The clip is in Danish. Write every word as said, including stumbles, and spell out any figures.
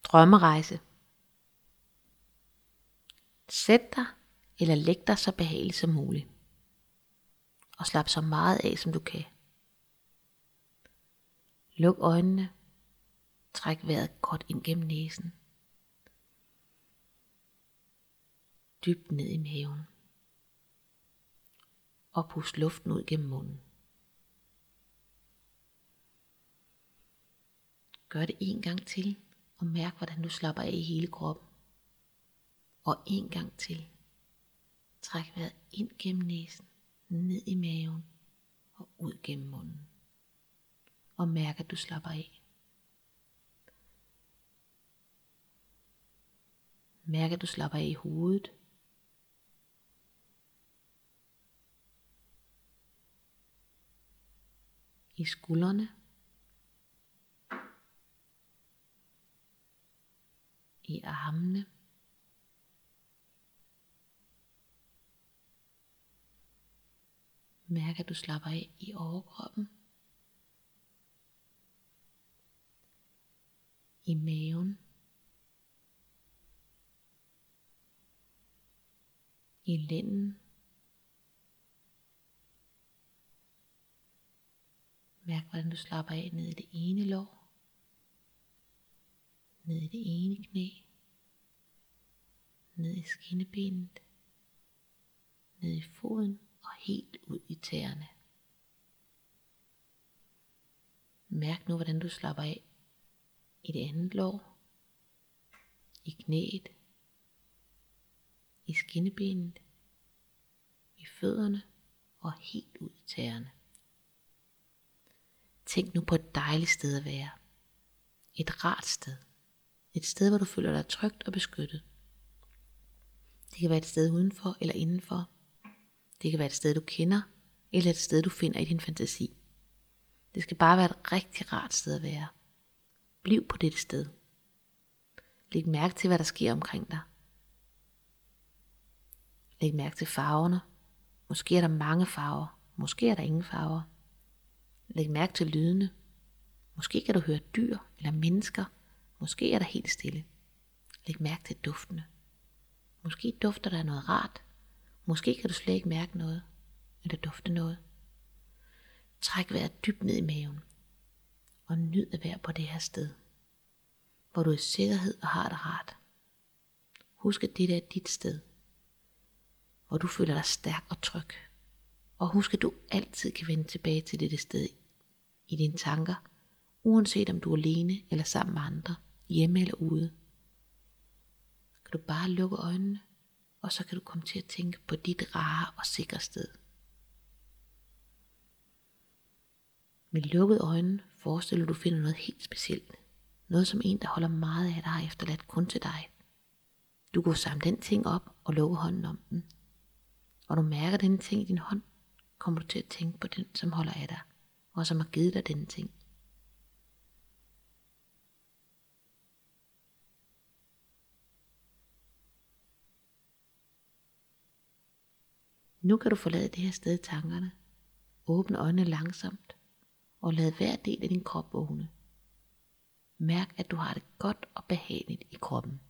Drømmerejse. Sæt dig eller læg dig så behageligt som muligt. Og slap så meget af som du kan. Luk øjnene. Træk vejret godt ind gennem næsen. Dybt ned i maven. Og pust luften ud gennem munden. Gør det en gang til, og mærk hvordan du slapper af i hele kroppen. Og en gang til. Træk vejret ind gennem næsen, ned i maven og ud gennem munden. Og mærk at du slapper af. Mærk at du slapper af i hovedet. I skuldrene. I armene. Mærk at du slapper af i overkroppen. I maven. I lænden. Mærk hvordan du slapper af ned i det ene lår. Ned i det ene knæ. Ned i skinnebenet. Ned i foden og helt ud i tæerne. Mærk nu hvordan du slapper af i det andet lår. I knæet. I skinnebenet. I fødderne og helt ud i tæerne. Tænk nu på et dejligt sted at være. Et rart sted. Et sted hvor du føler dig trygt og beskyttet. Det kan være et sted udenfor eller indenfor. Det kan være et sted du kender, eller et sted du finder i din fantasi. Det skal bare være et rigtig rart sted at være. Bliv på dette sted. Læg mærke til hvad der sker omkring dig. Læg mærke til farverne. Måske er der mange farver. Måske er der ingen farver. Læg mærke til lydene. Måske kan du høre dyr eller mennesker. Måske er der helt stille. Læg mærke til duftene. Måske dufter der noget rart. Måske kan du slet ikke mærke noget, eller dufte noget. Træk vejret dybt ned i maven, og nyd at være på det her sted, hvor du er i sikkerhed og har det rart. Husk at dette er dit sted, hvor du føler dig stærk og tryg. Og husk at du altid kan vende tilbage til dette sted i dine tanker, uanset om du er alene eller sammen med andre, hjemme eller ude. Kan du bare lukke øjnene, og så kan du komme til at tænke på dit rare og sikre sted. Med lukkede øjne forestiller du finder noget helt specielt. Noget som en, der holder meget af dig, har efterladt kun til dig. Du går samle den ting op og lukke hånden om den. Og du mærker denne ting i din hånd, kommer du til at tænke på den, som holder af dig, og som har givet dig denne ting. Nu kan du forlade det her sted i tankerne. Åbne øjnene langsomt, og lad hver del af din krop vågne. Mærk at du har det godt og behageligt i kroppen.